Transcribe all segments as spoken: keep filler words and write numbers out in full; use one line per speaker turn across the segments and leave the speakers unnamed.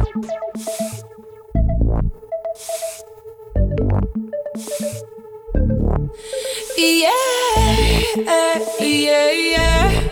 Yeah, yeah, yeah.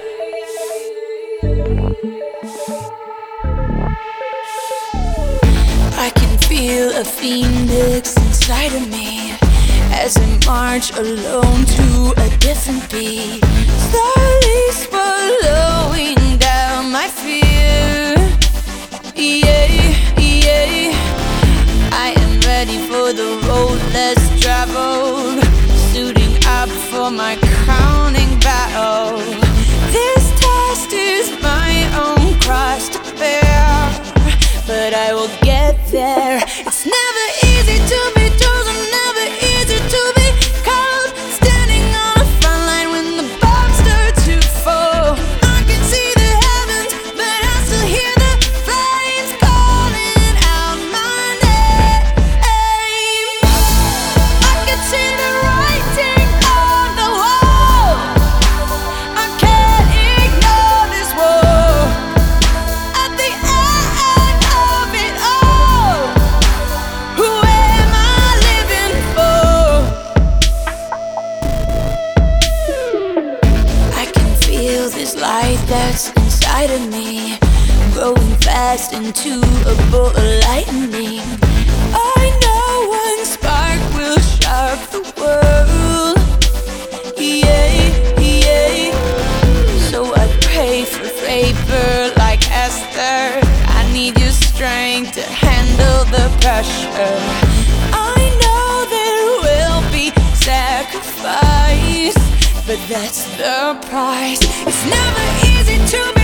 I can feel a phoenix inside of me as I march alone to a different beat, slowly swallowing down my fear. Yeah, yeah. I am ready for the road less traveled, suiting up for my crowning battle. This test is my own cross to bear, but I will get there. It's never easy to be chosen, never easy to be called. Standing on a front line when the bombs start to fall. I can see the heavens, but I still hear the flames calling out my name. I can see the writing on the wall. I can't ignore this war. At the end of it all, who am I living for? I can feel this light that's inside of me, growing fast into a bolt of lightning. I know one spark will shock the world. Yeah, yeah. So I pray for favor like Esther. I need your strength to handle the pressure. I know there will be sacrifice, but that's the price. It's never easy to